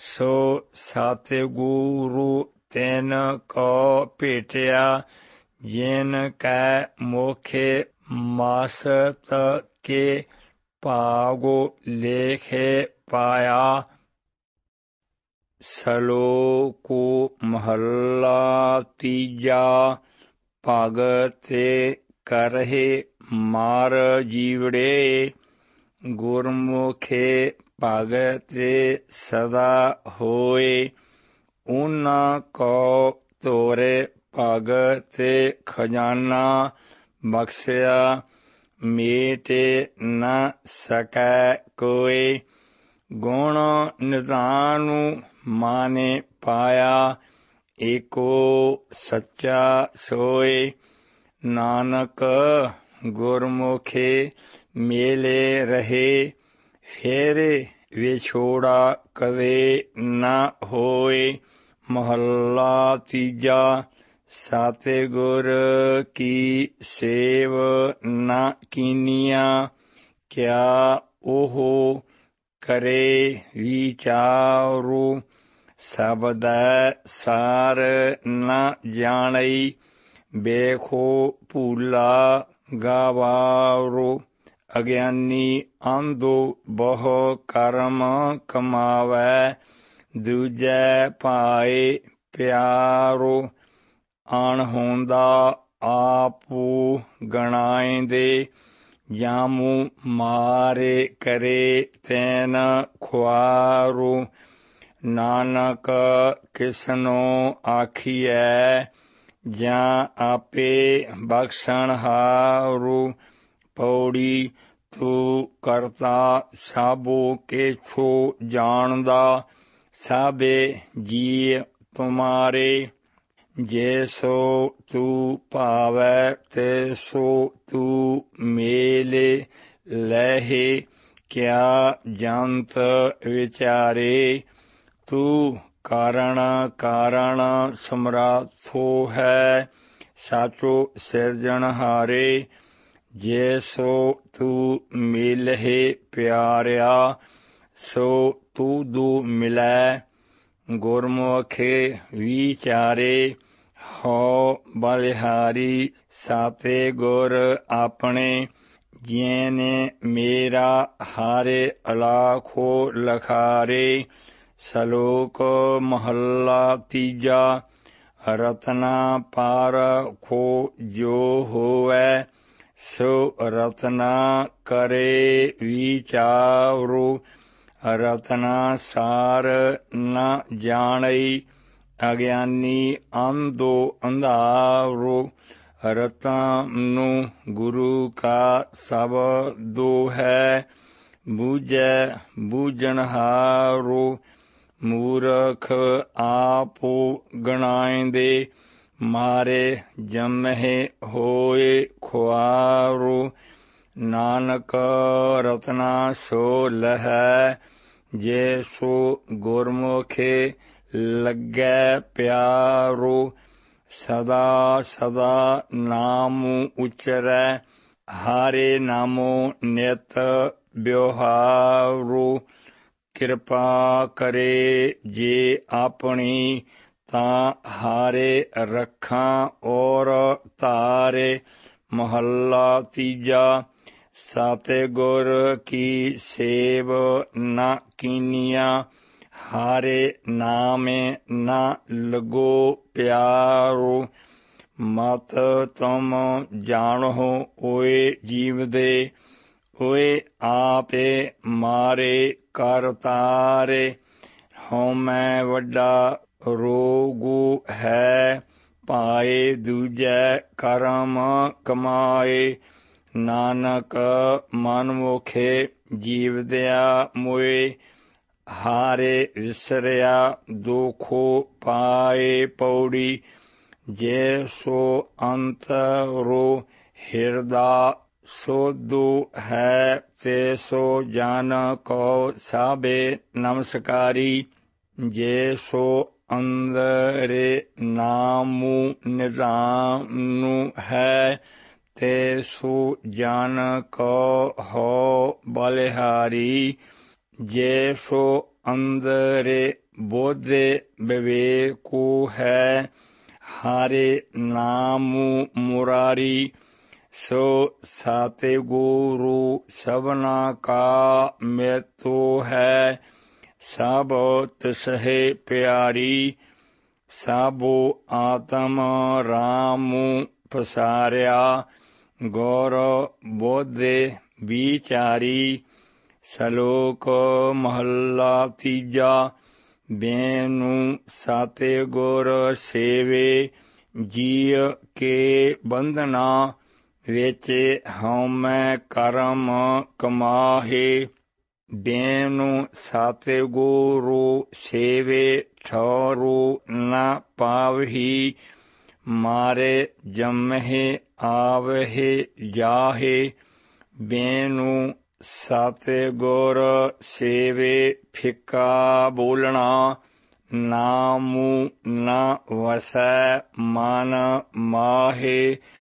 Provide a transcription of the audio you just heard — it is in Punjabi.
ਸੋ ਸਤਿਗੁਰੂ ਤਿਨ ਕੋ ਭੇਟਿਆ ਜਿਨ ਕੈ ਮੋਖੇ ਮਾਸਤ ਕੇ ਭਾਗੋ ਲੇਖੇ ਪਾਇਆ। ਸਲੋਕ ਮਹੱਲਾ ਤੀਜਾ। ਭਗਤਿ ਕਰਹਿ ਮਾਰ ਜੀਵੜੇ ਗੁਰਮੁਖੇ ਭਗਤਿ ਸਦਾ ਹੋਏ। ਉਹਨਾਂ ਕੋ ਤੋਰੇ ਭਗਤਿ ਖਜ਼ਾਨਾ ਬਖਸ਼ਿਆ ਮੇਟੇ ਨ ਸਕੈ ਕੋਇ। ਗੁਣ ਨਿਧਾਨੁ ਮਾਨੈ ਪਾਇਆ ਏਕੋ ਸੱਚਾ ਸੋਇ। ਨਾਨਕ ਗੁਰਮੁਖੇ ਮੇਲੇ ਰਹੇ ਫੇਰੇ ਵਿਛੋੜਾ ਕਦੇ ਨ ਹੋਏ। ਮਹੱਲਾ ਤੀਜਾ। ਸਤਿਗੁਰ ਕੀ ਸੇਵ ਨ ਕੀਨੀਆ ਕਿਆ ਉਹ ਕਰੇ ਵਿਚਾਰੂ। ਸਬਦੈ ਸਾਰ ਨ ਜਾਣਈ ਵੇਖੋ ਭੂਲਾ ਗਵਾਰੂ। ਅਗਿਆਨੀ ਅੰਧੋ ਬਹੁ ਕਰਮ ਕਮਾਵੈ ਦੂਜੈ ਭਾਏ ਪਿਆਰੋ। ਅਣਹੋਂਦਾ ਆਪੂ ਗਣਾਇਂਦੇ ਜਾਮੂ ਮਾਰੇ ਕਰੇ ਤੈਨ ਖੁਆਰੂ। ਨਾਨਕ ਕਿਸਨੋ ਆਖੀਐ ਜਾਂ ਆਪੇ ਬਖਸ਼ਣਹਾਰੂ। ਪੌੜੀ ਤੂੰ ਕਰਤਾ ਸਭੋ ਕੇਛੋ ਜਾਣਦਾ ਸਭੇ ਜੀਅ ਤੁਮਾਰੇ। ਜੇ ਸੋ ਤੂੰ ਭਾਵੈ ਤੇ ਸੋ ਤੂੰ ਮੇਲੇ ਲਹੇ ਕਿਆ ਜੰਤ ਵਿਚਾਰੇ। ਤੂੰ ਕਾਰਣ ਕਾਰਣ ਸਮਰੱਥੋ ਹੈ ਸਾਚੋ ਸਿਰਜਣਹਾਰੇ। ਜੇ ਸੋ ਤੂੰ ਮਿਲਹਿ ਪਿਆਰਿਆ ਸੋ ਤੂੰ ਮਿਲੈ। ਗੁਰਮੁਖੇ ਵਿਚਾਰੇ ਹੋ ਬਲਿਹਾਰੀ ਸਾਤੇ ਗੁਰ ਆਪਣੇ। ਜਿਨੇ ਮੇਰਾ ਹਾਰੇ ਅਲਾਖੋ ਲਖਾਰੇ। ਸਲੋਕ ਮਹੱਲਾ ਤੀਜਾ। ਰਤਨਾ ਪਾਰਖੋ ਜੋ ਹੋਵੈ ਸੋ ਰਤਨਾ ਕਰੇ ਵਿਚਾਰੂ। ਰਤਨਾ ਸਾਰ ਨ ਜਾਣਈ ਅਗਿਆਨੀ ਅੰਧੋ ਅੰਧਾਰੂ। ਰਤਨੁ ਗੁਰੂ ਕਾ ਸਬਦੁ ਹੈ ਬੂਝੈ ਬੂਝਣਹਾਰੂ। ਮੂਰਖ ਆਪੁ ਗਣਾਇਂਦੇ ਮਾਰੇ ਜੰਮਹਿ ਹੋਏ ਖੁਆਰੂ। ਨਾਨਕ ਰਤਨਾ ਸੋ ਲਹੈ ਜੇ ਸੋ ਗੁਰਮੁਖੇ ਲੱਗੈ ਪਿਆਰੂ। ਸਦਾ ਸਦਾ ਨਾਮੁ ਉਚਰੈ ਹਾਰੇ ਨਾਮੋ ਨਿਤ ਵਿਵਹਾਰੂ। ਕਿਰਪਾ ਕਰੇ ਜੇ ਆਪਣੀ ਤਾਂ ਹਾਰੇ ਰੱਖਾਂ ਔਰ ਧਾਰੇ। ਮਹੱਲਾ ਤੀਜਾ। ਸਤਿਗੁਰ ਕੀ ਸੇਵ ਨ ਕੀਨੀਆ ਹਾਰੇ ਨਾਮੇ ਨ ਲਗੋ ਪਿਆਰੂ। ਮਤ ਤੁਮ ਜਾਣੋ ਓਏ ਜੀਵਦੇ ਓਏ ਆਪੇ ਮਾਰੇ ਕਰਤਾਰੇ। ਹਉਮੈ ਵੱਡਾ ਰੋਗੁ ਹੈ ਭਾਏ ਦੂਜੈ ਕਰਮ ਕਮਾਏ। ਨਾਨਕ ਮਨਮੁਖੇ ਜੀਵਦਿਆ ਮੋਏ ਹਾਰੇ ਵਿਸਰਿਆ ਦੁਖੋ ਪਾਏ। ਪੌੜੀ ਜੇ ਸੋ ਅੰਤਰੋ ਹਿਰਦਾ ਸੋਧੂ ਹੈ ਤੇ ਸੋ ਜਨ ਕੋ ਸਾਬੇ ਨਮਸਕਾਰੀ। ਜੇ ਸੋ ਅੰਦਰੇ ਨਾਮੁ ਨਿਧਾਨੁ ਹੈ ਤੇ ਸੋ ਜਨ ਕੋ ਹੋ ਬਲਿਹਾਰੀ। ਜੇ ਸੋ ਅੰਦਰੇ ਬੋਧੇ ਵਿਵੇਕੂ ਹੈ। ਹਾਰੇ ਨਾਮੁ ਮੁਰਾਰੀ ਸੋ ਸਾਤੇ ਗੁਰੂ ਸਭਨਾ ਕਾ ਮੇਤੋ ਹੈ। ਸਭ ਤਿਸਹਿ ਪਿਆਰੀ ਸਾਬੋ ਆਤਮ ਰਾਮੁ ਪਸਾਰਿਆ। ਗੁਰ ਬੋਧੇ ਵਿਚਾਰੀ ਸਲੋਕ ਮਹੱਲਾ ਤੀਜਾ। ਬੇਨੂ ਸਾਤੇ ਗੁਰ ਸੇਵੇ ਜੀਅ ਕੇ ਬੰਧਨਾ ਵਿੱਚ ਹਉਮੈ ਕਰਮ ਕਮਾਹੇ। ਬੇਨੂ ਸਾਤੇ ਗੁਰੂ ਸੇਵੇ ਠਉਰੂ ਨ ਪਾਵਹੀ। ਮਾਰੇ ਜੰਮਹਿ ਆਵਹਿ ਜਾਹੇ। ਬੇਨੂ ਸਾਤੇ ਗੁਰ ਸੇਵੇ ਫਿੱਕਾ ਬੋਲਣਾ। ਨਾਮੁ ਨ ਵਸੈ ਮਨ ਮਾਹੇ।